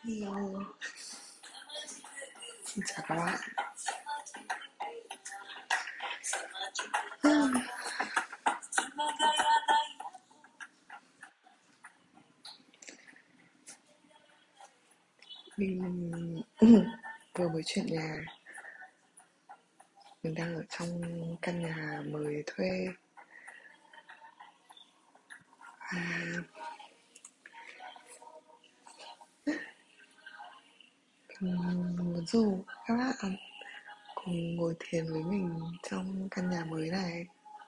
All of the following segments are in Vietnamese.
Hello, xin chào các bạn. Mình vừa mới chuyển nhà, mình đang ở trong căn nhà mới thuê và mình muốn rủ các bạn cùng ngồi thiền với mình trong căn nhà mới này.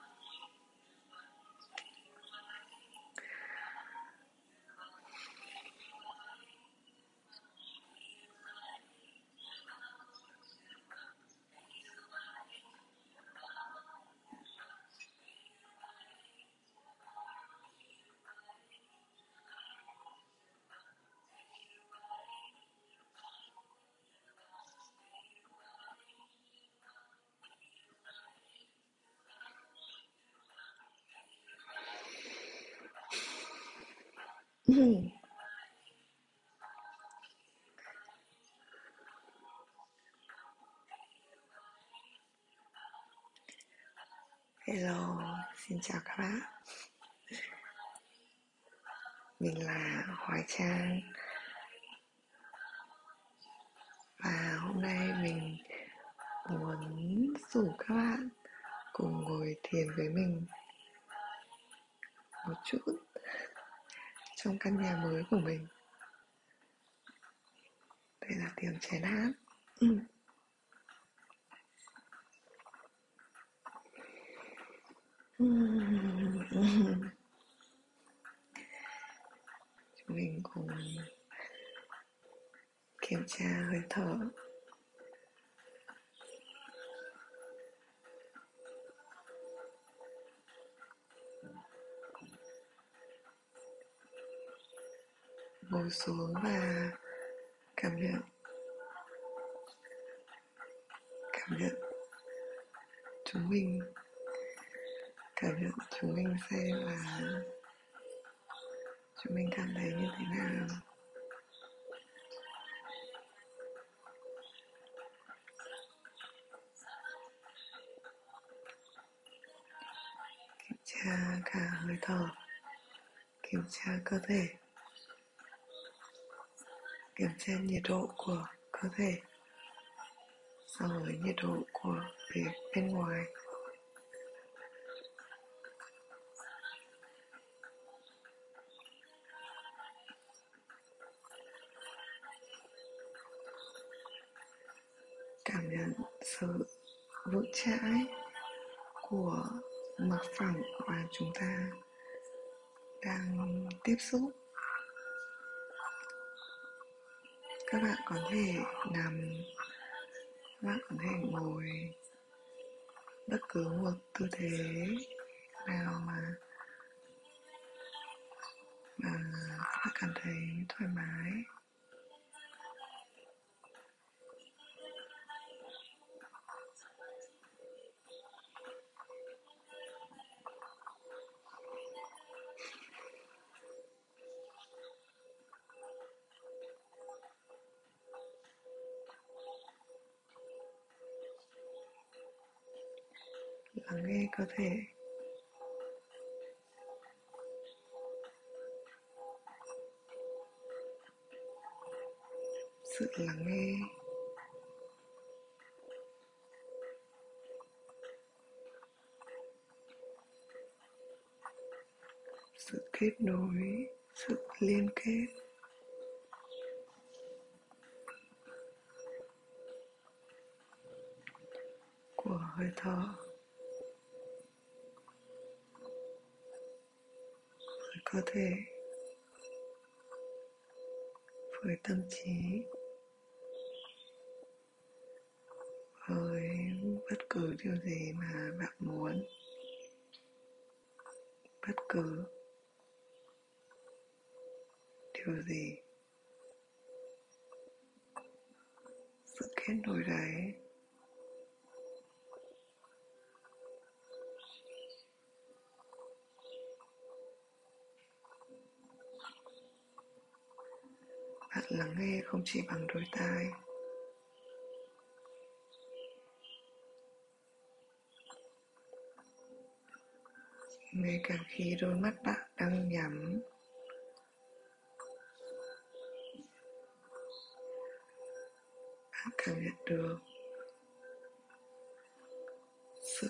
Hello, xin chào các bạn. Mình là Hoài Trang và hôm nay mình muốn rủ các bạn cùng ngồi thiền với mình một chút trong căn nhà mới của mình. Đây là tiếng chén hát. Chúng mình cùng kiểm tra hơi thở. Ngồi xuống và cảm nhận chúng mình xem là chúng mình cảm thấy như thế nào. Kiểm tra cả hơi thở, kiểm tra cơ thể, kiểm tra nhiệt độ của cơ thể so với nhiệt độ của phía bên ngoài. Cảm nhận sự vững chãi của mặt phẳng mà chúng ta đang tiếp xúc. Các bạn có thể nằm, các bạn có thể ngồi, bất cứ một tư thế nào mà các bạn cảm thấy thoải mái. Lắng nghe cơ thể, sự lắng nghe, sự kết nối, sự liên kết của hơi thở với cơ thể, với tâm trí, với bất cứ điều gì mà bạn muốn, bất cứ điều gì. Sự kết nối đấy bạn lắng nghe không chỉ bằng đôi tai. Ngay cả khi đôi mắt bạn đang nhắm, bạn cảm nhận được sự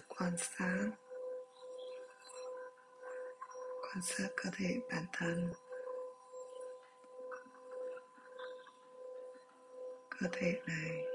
quan sát cơ thể bản thân. Cơ thể này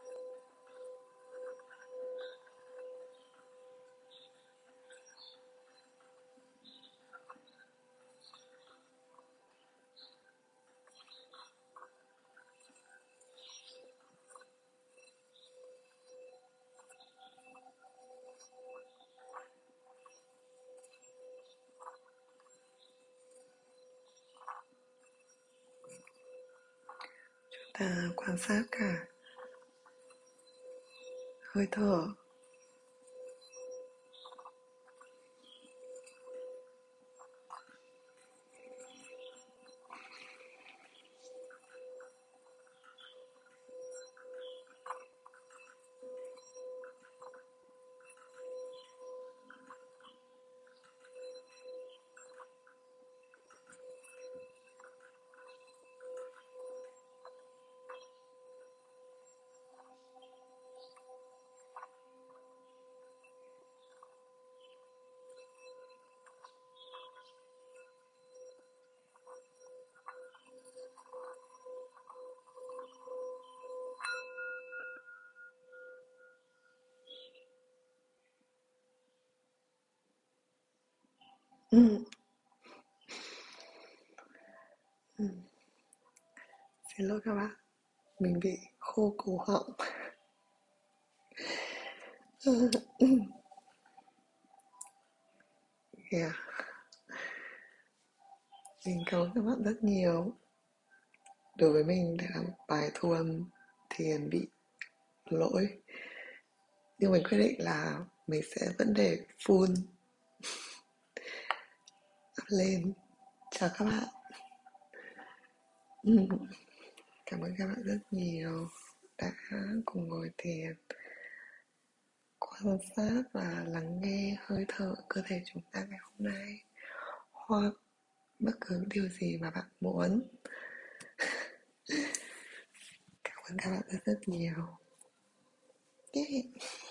ta quan sát cả hơi thở. Ừ. Ừ. Xin lỗi các bạn, mình bị khô cổ họng. Yeah. Mình cảm ơn các bạn rất nhiều. Đối với mình để làm bài thu âm thiền bị lỗi, nhưng mình quyết định là mình sẽ vẫn để full up lên. Chào các bạn. Cảm ơn các bạn rất nhiều đã cùng ngồi thiền, quan sát và lắng nghe hơi thở cơ thể chúng ta ngày hôm nay, hoặc bất cứ điều gì mà bạn muốn. Cảm ơn các bạn rất rất nhiều. Yeah.